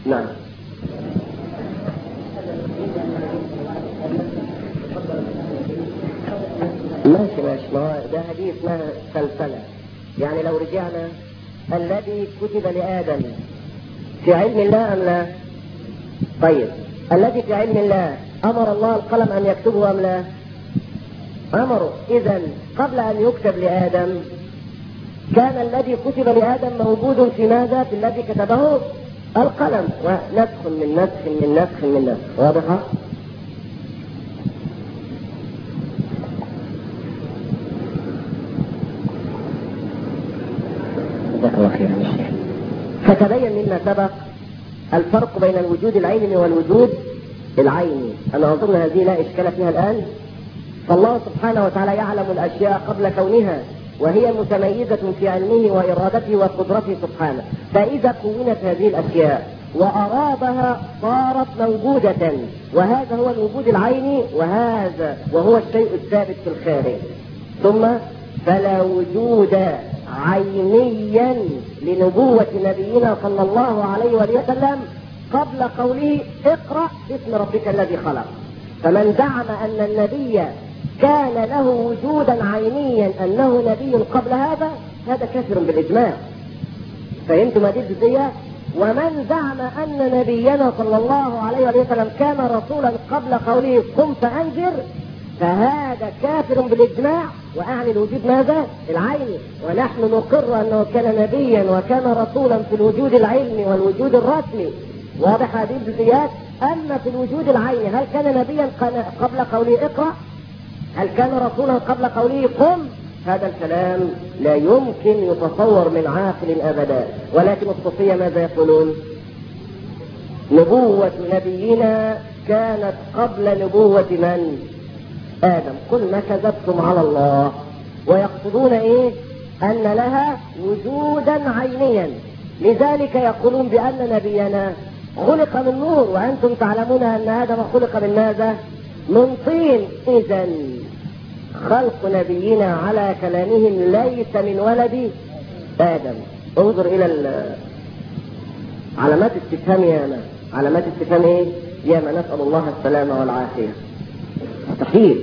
نعم. ماشي، ما هو ده حديث اسمها سلسلة. يعني لو رجعنا، الذي كتب لآدم في علم الله أم لا؟ طيب، الذي في علم الله أمر الله القلم أن يكتبه أم لا؟ أمره. إذن قبل أن يكتب لآدم كان الذي كتب لآدم موجود في ماذا؟ في الذي كتبه القلم، ونسخ من نسخ من نسخ من نسخ. واضحة؟ فتبين مما سبق الفرق بين الوجود العيني والوجود العيني. أنا أظن هذه لا إشكال فيها الآن. فالله سبحانه وتعالى يعلم الأشياء قبل كونها، وهي متميزة في علمه وإرادته وقدرته سبحانه. فإذا كونت هذه الأشياء وأرادها صارت موجودة، وهذا هو الوجود العيني، وهو الشيء الثابت في الخارج. ثم فلا وجود عينيا لنبوة نبينا صلى الله عليه وسلم قبل قوله اقرأ باسم ربك الذي خلق. فمن زعم أن النبي كان له وجودا عينيا أنه نبي قبل هذا كافر بالإجماع. فهمتم هذه الجزئية؟ ومن زعم أن نبينا صلى الله عليه وسلم كان رسولا قبل قوله قم فأنذر، فهذا كافر بالإجماع وأعني الوجود ماذا؟ العيني. ونحن نقر أنه كان نبيا وكان رسولا في الوجود العلمي والوجود الرسمي. واضح هذه الجزئيات؟ أما في الوجود العيني هل كان نبيا قبل قوله اقرأ؟ هل كان رسولا قبل قوله قم؟ هذا الكلام لا يمكن يتصور من عاقل أبدا. ولكن الصوفية ماذا يقولون؟ نبوة نبينا كانت قبل نبوة من؟ آدم. قل ما كذبتم على الله. ويقصدون إيه؟ أن لها وجودا عينيا. لذلك يقولون بأن نبينا خلق من نور، وأنتم تعلمون أن آدم خلق من ماذا؟ من طين. إذن خلق نبينا على كلامهم ليس من ولد آدم. انظر إلى علامات استفهام ياما. علامات استفهام إيه؟ ياما. نسأل الله السلامة والعافية. مستحيل.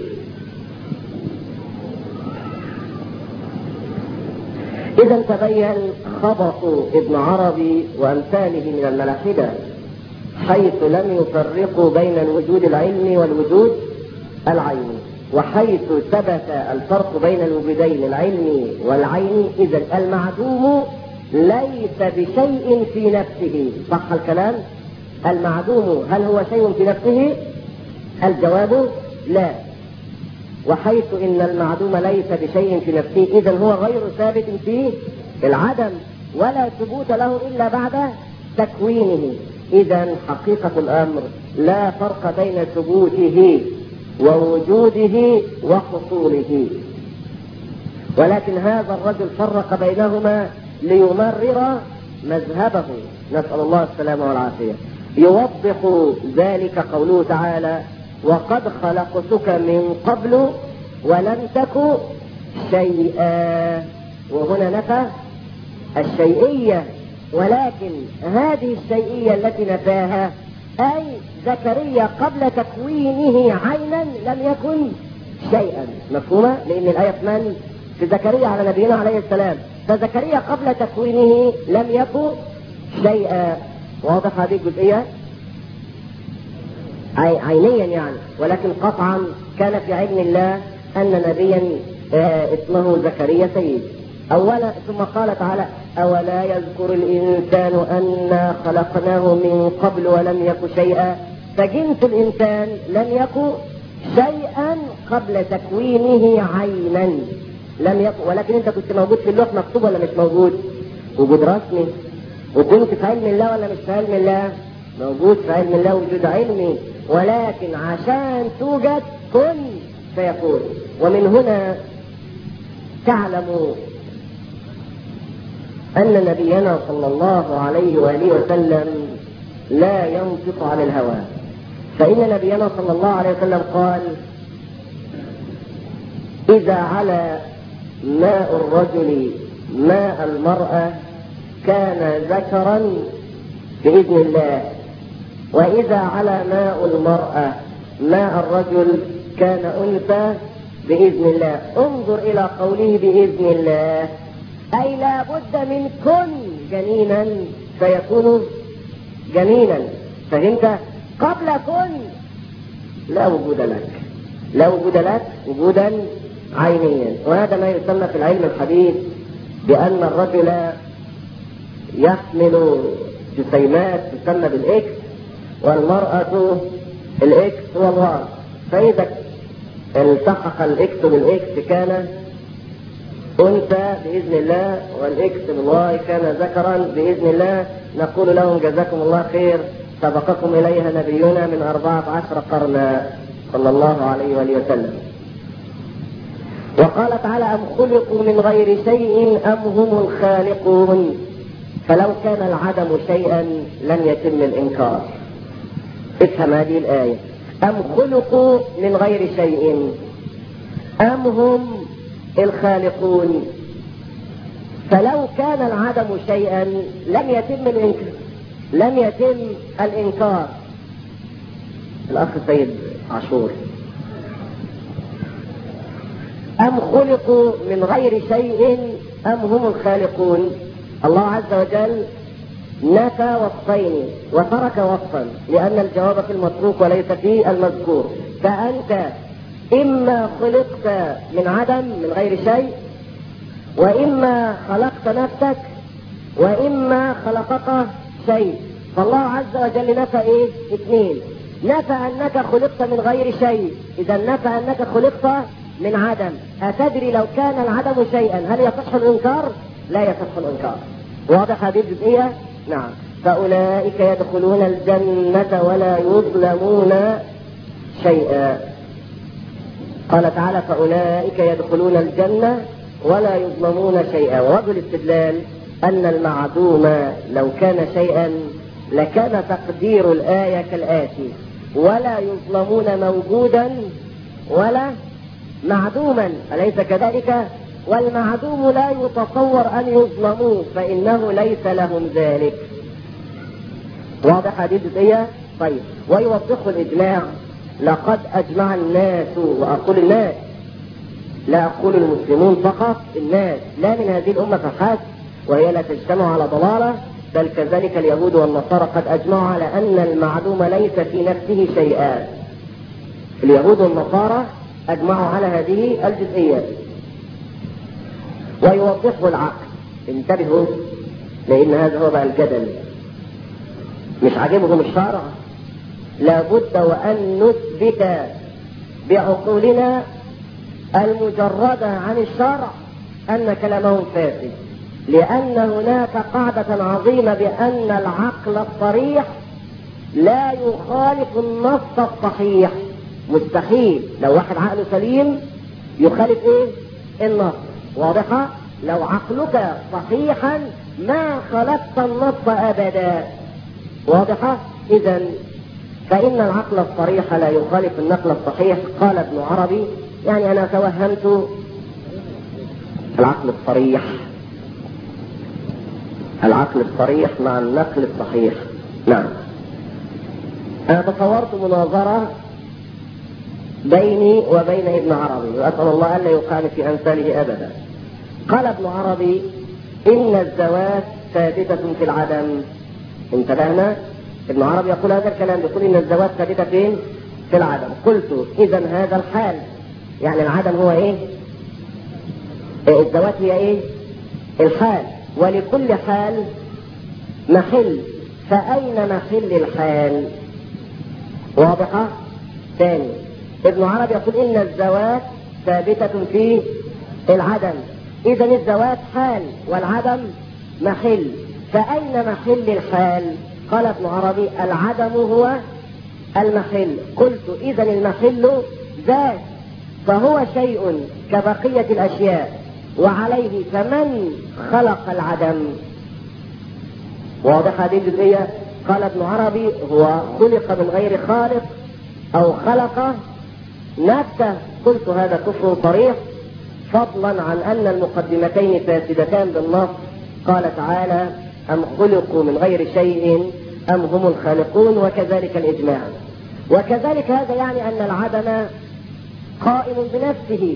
إذا تبين خبط ابن عربي وأمثاله من الملاحدة حيث لم يفرقوا بين الوجود العلمي والوجود العيني، وحيث ثبت الفرق بين الوجودين العلمي والعيني. إذا المعدوم ليس بشيء في نفسه. صح الكلام؟ المعدوم هل هو شيء في نفسه؟ الجواب لا. وحيث إن المعدوم ليس بشيء في نفسه، إذا هو غير ثابت في العدم، ولا ثبوت له إلا بعد تكوينه. إذا حقيقة الأمر لا فرق بين ثبوته ووجوده وحصوله. ولكن هذا الرجل فرق بينهما ليمرر مذهبه، نسأل الله السلامة والعافية. يوضح ذلك قوله تعالى وقد خلقتك من قبل ولم تك شيئا. وهنا نفى الشيئية، ولكن هذه الشيئية التي نفاها أي زكريا قبل تكوينه عينا لم يكن شيئا. مفهومة؟ لأن الآية في زكريا على نبينا عليه السلام، فزكريا قبل تكوينه لم يكن شيئا. واضح هذه الجزئية؟ عينيا يعني. ولكن قطعا كان في علم الله أن نبيا اسمه زكريا سيد. أولا ثم قال تعالى أولا يذكر الإنسان أنا خلقناه من قبل ولم يك شيئا. فجنس الإنسان لم يك شيئا قبل تكوينه عينا. لم يك. ولكن أنت كنت موجود في اللوح مكتوب ولا مش موجود؟ وجود رسمي. وكنت في علم الله ولا مش في علم الله؟ موجود في علم الله وجود علمي. ولكن عشان توجد كن فيكون. ومن هنا تعلم أن نبينا صلى الله عليه وآله وسلم لا ينطق عن الهوى. فإن نبينا صلى الله عليه وسلم قال إذا على ماء الرجل ماء المرأة كان ذكرا بإذن الله، وإذا على ماء المرأة ماء الرجل كان أنثى بإذن الله. انظر إلى قوله بإذن الله، أي لا بد من كن جنينا فيكون جنينا. فهمت؟ قبل كن لا وجود لك، لا وجود لك وجودا عينيا. وهذا ما يسمى في العلم الحديث بأن الرجل يحمل جسيمات تسمى بالإكس، والمرأة الإكس والواي. فإذا التحق الإكس بالإكس كان أنثى بإذن الله، والإكس بالواي كان ذكرا بإذن الله. نقول لهم جزاكم الله خير، سبقكم إليها نبينا من 14 قرنا صلى الله عليه وآله وسلم. وقال تعالى: أم خلقوا من غير شيء أم هم الخالقون. فلو كان العدم شيئا لم يتم الإنكار. افهم هذه الآية، أم خلقوا من غير شيء أم هم الخالقون. فلو كان العدم شيئا لم يتم الإنكار. الأخ سيد عاشور: أم خلقوا من غير شيء أم هم الخالقون. الله عز وجل نفى وصفين وترك وصفا، لأن الجواب في المتروك وليس في المذكور. فأنت إما خلقت من عدم من غير شيء، وإما خلقت نفسك، وإما خلقك شيء. فالله عز وجل نفى اثنين: نفى أنك خلقت من غير شيء، إذا نفى أنك خلقت من عدم. أتدري لو كان العدم شيئا هل يصح الإنكار؟ لا يصح الإنكار. واضح هذه الجزئية؟ نعم. فأولئك يدخلون الجنة ولا يظلمون شيئا. قال تعالى: فأولئك يدخلون الجنة ولا يظلمون شيئا. ووجه الاستدلال أن المعدوم لو كان شيئا لكان تقدير الآية كالآتي: ولا يظلمون موجودا ولا معدوما. أليس كذلك؟ والمعدوم لا يتصور أن يظلموا فإنه ليس لهم ذلك. واضح هذه الجزئية؟ طيب. ويوضح الإجماع: لقد أجمع الناس، وأقول الناس لا أقول المسلمون فقط، الناس لا من هذه الأمة فحسب، وهي لا تجتمع على ضلالة، بل كذلك اليهود والنصارى قد أجمعوا على أن المعدوم ليس في نفسه شيئا. اليهود والنصارى أجمعوا على هذه الجزئية. ويوضحه العقل. انتبهوا، لأن هذا هو بقى الجدل. مش عاجبهم الشرع، لابد وأن نثبت بعقولنا المجردة عن الشرع أن كلامهم فاسد، لأن هناك قاعدة عظيمة بأن العقل الصريح لا يخالف النص الصحيح. مستحيل لو واحد عقله سليم يخالف النص. واضحة؟ لو عقلك صحيحا ما خالفت النص أبدا. واضحة؟ إذا فإن العقل الصريح لا يخالف النقل الصحيح. قال ابن عربي، يعني أنا توهمت العقل الصريح مع النقل الصحيح. نعم. أنا تصورت مناظرة بيني وبين ابن عربي، وأسأل الله ألا يقال في أمثاله أبدا. قال ابن عربي: إن الذوات ثابتة في العدم. انتبهنا؟ ابن عربي يقول هذا الكلام، يقول إن الذوات ثابتة في العدم. قلت: إذا هذا الحال، يعني العدم هو الذوات هي الحال، ولكل حال محل، فأين محل الحال؟ واضحة؟ ثاني، ابن عربي يقول إن الذوات ثابتة في العدم، إذا الذوات حال والعدم محل، فأين محل الحال؟ قال ابن عربي: العدم هو المحل. قلت: إذا المحل ذات، فهو شيء كبقية الأشياء، وعليه فمن خلق العدم؟ واضح هذه الجزئية؟ قال ابن عربي: هو خلق من غير خالق أو خلق نفسه. قلت: هذا كفر صريح، فضلا عن أن المقدمتين فاسدتان بالنص. قال تعالى: أم خلقوا من غير شيء أم هم الخالقون، وكذلك الإجماع. وكذلك هذا يعني أن العدم قائم بنفسه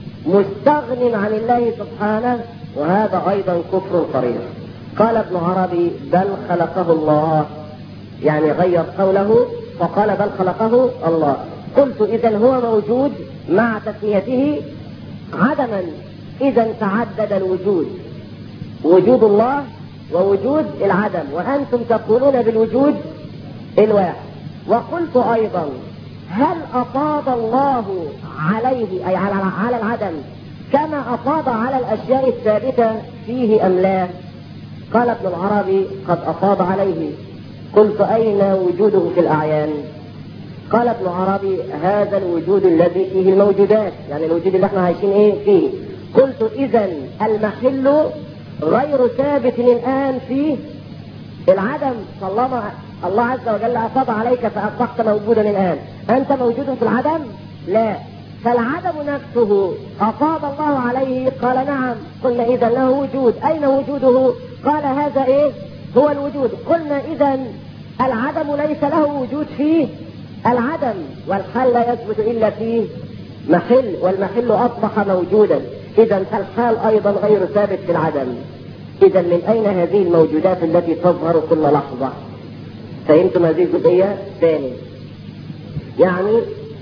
مستغن عن الله سبحانه، وهذا أيضا كفر صريح. قال ابن عربي بل خلقه الله، يعني غير قوله فقال بل خلقه الله. قلت إذن هو موجود مع تسميته عدما، إذن تعدد الوجود، وجود الله ووجود العدم، وأنتم تقولون بالوجود الواحد. وقلت أيضا هل أفاض الله عليه أي على العدم كما أفاض على الأشياء الثابتة فيه أم لا؟ قال ابن العربي قد أفاض عليه. قلت أين وجوده في الأعيان؟ قال ابن عربي هذا الوجود الذي فيه الموجودات، يعني الوجود اللي احنا عايشين فيه. قلت إذن المحل غير ثابت الآن فيه العدم، طالما الله عز وجل أفاض عليك فأصبحت موجودا الآن، أنت موجود في العدم؟ لا، فالعدم نفسه أفاض الله عليه. قال نعم. قلنا إذن له وجود، أين وجوده؟ قال هذا هو الوجود. قلنا إذن العدم ليس له وجود فيه العدم، والحال لا يثبت إلا فيه محل، والمحل أصبح موجودا، إذن فالحال أيضا غير ثابت في العدم. إذن من أين هذه الموجودات التي تظهر كل لحظة؟ فهمتم هذه الجزئية؟ ثاني، يعني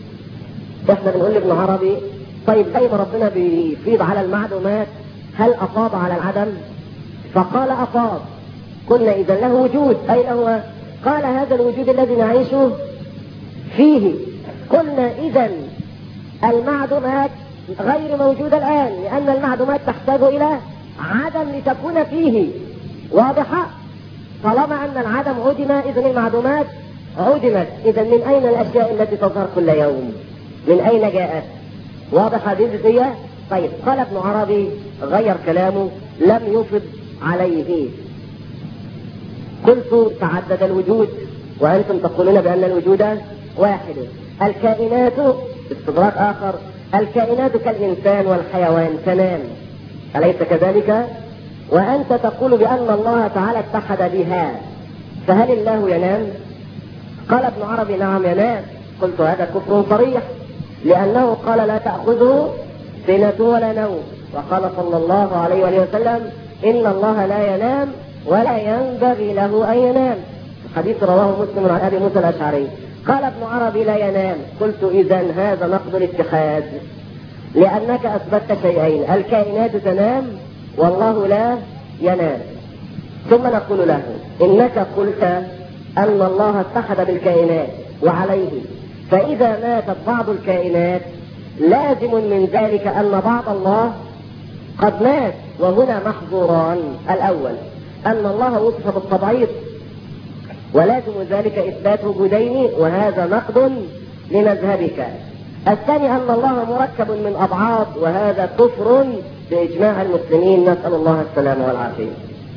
احنا بنقول لابن عربي طيب زي ما ربنا بيفيض على المعلومات هل أفاض على العدم؟ فقال أفاض. قلنا إذا له وجود، أين هو؟ قال هذا الوجود الذي نعيشه فيه. قلنا إذا المعدومات غير موجودة الآن، لأن المعدومات تحتاج إلى عدم لتكون فيه. واضحة؟ طالما أن العدم عدم إذن المعدومات عدمت. إذن من أين الأشياء التي تظهر كل يوم؟ من أين جاءت؟ واضحة هذه الجزئية؟ طيب قال ابن عربي غير كلامه لم يفض عليه. قلت تعدد الوجود وأنتم تقولون بأن الوجود واحد. الكائنات استدراك آخر، الكائنات كالإنسان والحيوان تنام، أليس كذلك؟ وأنت تقول بأن الله تعالى اتحد بها، فهل الله ينام؟ قال ابن عربي نعم ينام. قلت هذا كفر صريح، لأنه قال لا تأخذه سنة ولا نوم، وقال صلى الله عليه وسلم إن الله لا ينام ولا ينبغي له أن ينام، حديث رواه مسلم عن أبي موسى الأشعري. قال ابن عربي لا ينام. قلت إذن هذا نقض الاتحاد، لأنك أثبتت شيئين، الكائنات تنام والله لا ينام. ثم نقول له إنك قلت أن الله اتحد بالكائنات وعليه، فإذا ماتت بعض الكائنات لازم من ذلك أن بعض الله قد مات، وهنا محظوران. الأول أن الله وصف بالتبعيض، ولازم ذلك إثبات وجودين، وهذا نقد لمذهبك. الثاني أن الله مركب من أبعاد، وهذا كفر بإجماع المسلمين، نسأل الله السلامة والعافية.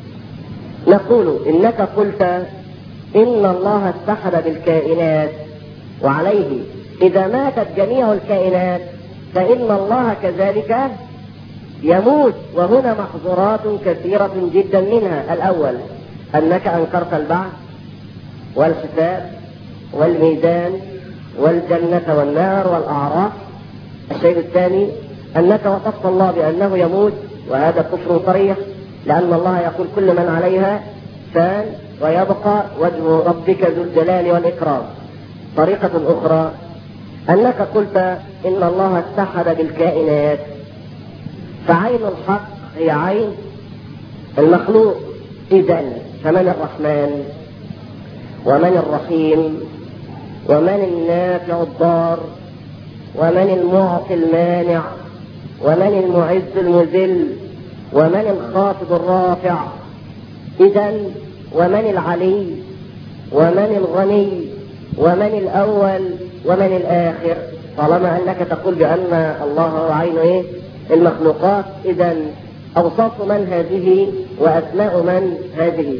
نقول إنك قلت إن الله اتحد بالكائنات وعليه، إذا ماتت جميع الكائنات فإن الله كذلك يموت، وهنا محظورات كثيرة جدا، منها الأول أنك أنكرت البعث والحساب والميزان والجنة والنار والأعراف. الشيء الثاني أنك وصفت الله بأنه يموت، وهذا كفر صريح، لأن الله يقول كل من عليها فان ويبقى وجه ربك ذو الجلال والإكرام. طريقة أخرى أنك قلت إن الله اتحد بالكائنات، فعين الحق هي عين المخلوق، إذن فمن الرحمن ومن الرحيم ومن النافع الضار ومن المعطي المانع ومن المعز المذل ومن الخافض الرافع، إذن ومن العلي ومن الغني ومن الأول ومن الآخر. طالما أنك تقول بأن الله هو عين المخلوقات، إذن أوصاف من هذه وأسماء من هذه.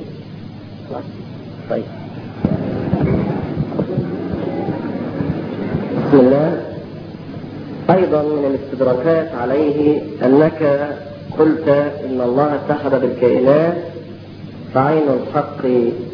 طيب بسم الله. أيضا من الاستدراكات عليه أنك قلت إن الله اتحد بالكائنات، فعين الحق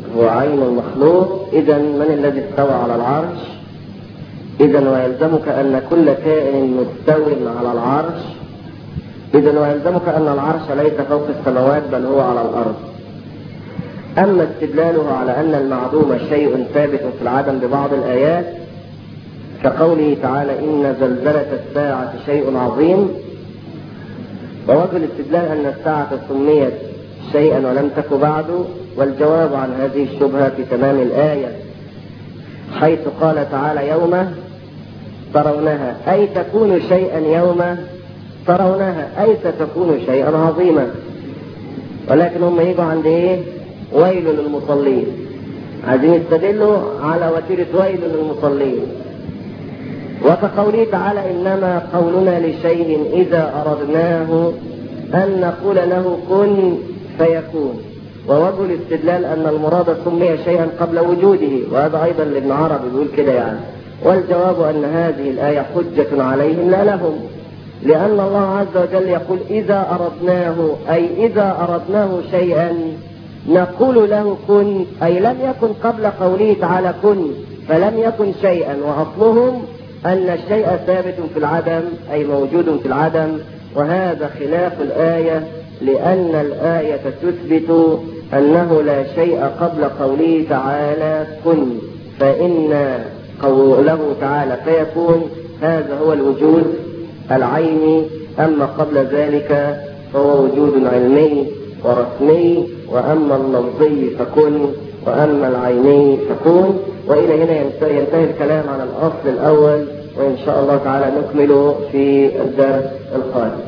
هو عين المخلوق، إذا من الذي استوى على العرش؟ إذا ويلزمك أن كل كائن مستو على العرش، إذا ويلزمك أن العرش ليس فوق السماوات بل هو على الأرض. أما استدلاله على أن المعدوم شيء ثابت في العدم ببعض الآيات كقوله تعالى إن زلزلة الساعة شيء عظيم، ووجه الاستدلال أن الساعة سميت شيئا ولم تك بعد، والجواب عن هذه الشبهة في تمام الآية حيث قال تعالى يوم ترونها، أي تكون شيئا يوم ترونها، أي ستكون شيئا عظيما. ولكن هم يجوا عند إيه؟ ويل للمصلين، عايزين يستدلوا على وتيرة ويل للمصلين. وكقوله تعالى إنما قولنا لشيء إذا أردناه أن نقول له كن فيكون. ووجه الاستدلال أن المراد سمي شيئا قبل وجوده، وهذا أيضا لابن عربي بيقول كده يعني. والجواب أن هذه الآية حجة عليهم لا لهم، لأن الله عز وجل يقول إذا أردناه، أي إذا أردناه شيئا نقول له كن، أي لم يكن قبل قوله تعالى كن فلم يكن شيئا، وأصلهم أن الشيء ثابت في العدم أي موجود في العدم، وهذا خلاف الآية، لأن الآية تثبت أنه لا شيء قبل قوله تعالى كن، فإن قوله تعالى فيكون هذا هو الوجود العيني، أما قبل ذلك فهو وجود علمي ورسمي، وأما اللفظي فكن، وأما العيني فكون. وإلى هنا ينتهي الكلام عن الأصل الأول، وإن شاء الله تعالى نكمل في الدرس القادم.